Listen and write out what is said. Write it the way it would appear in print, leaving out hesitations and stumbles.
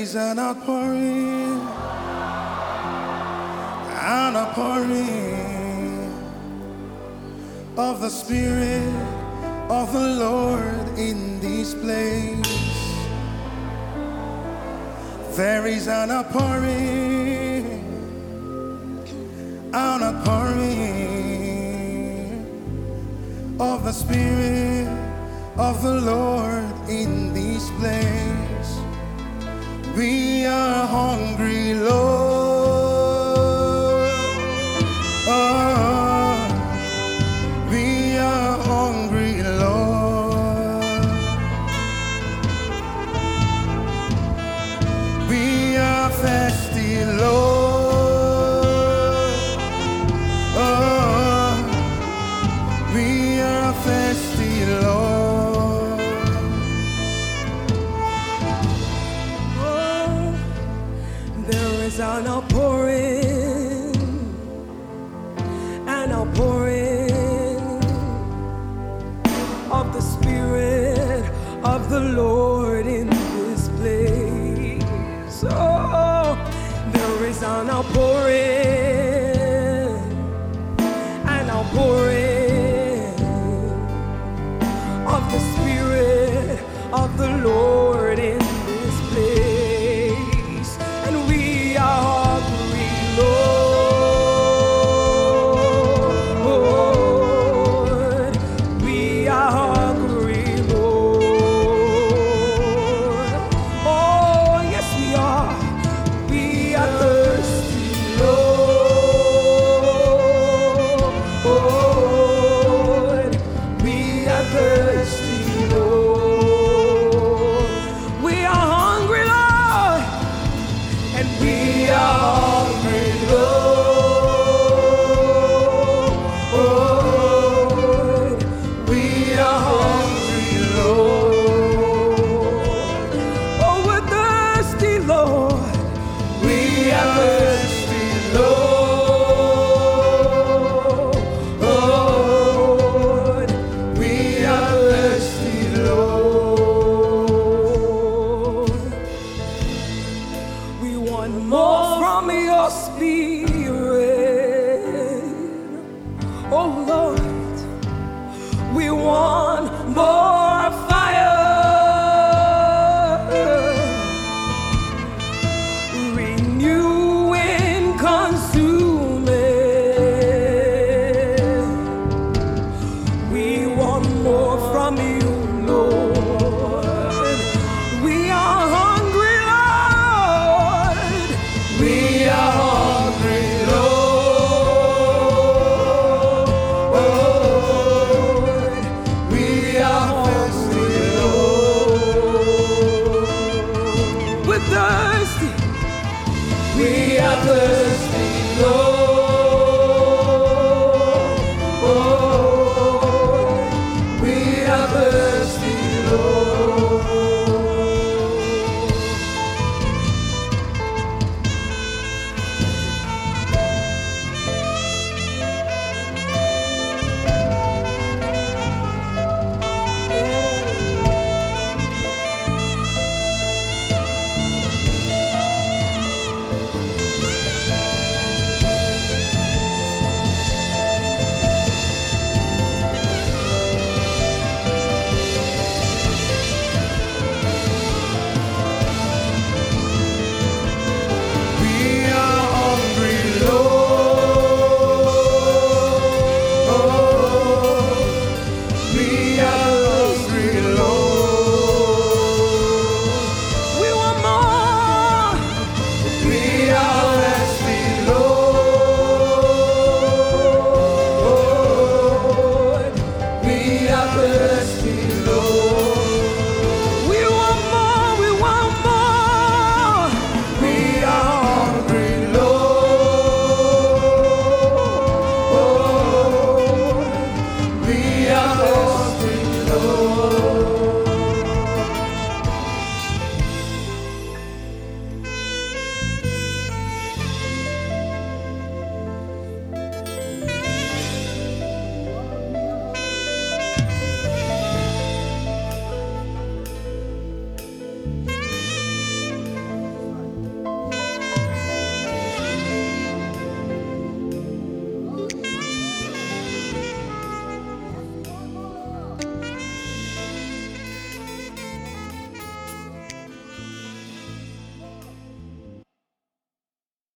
is an outpouring of the Spirit of the Lord in this place. There is an outpouring of the Spirit of the Lord in this place. We are hungry, Lord. Oh, we are hungry, Lord. We are thirsty, Lord. Oh, we are thirsty, Lord. Oh, there is an outpouring of the Spirit of the Lord in this place. Oh, there is an outpouring of the Spirit of the Lord in this place, and we are hungry, Lord. We are hungry, Lord. Oh, yes, we are. We are thirsty, Lord. We are thirsty, Lord. We are hungry, Lord, and we are hungry, Lord. We are hungry, Lord. Oh, we're thirsty, Lord. We are thirsty, Lord. Lord, we are thirsty, Lord. We want more from your Spirit. Oh Lord, we want more fire. Renewing, consuming. We want more from you.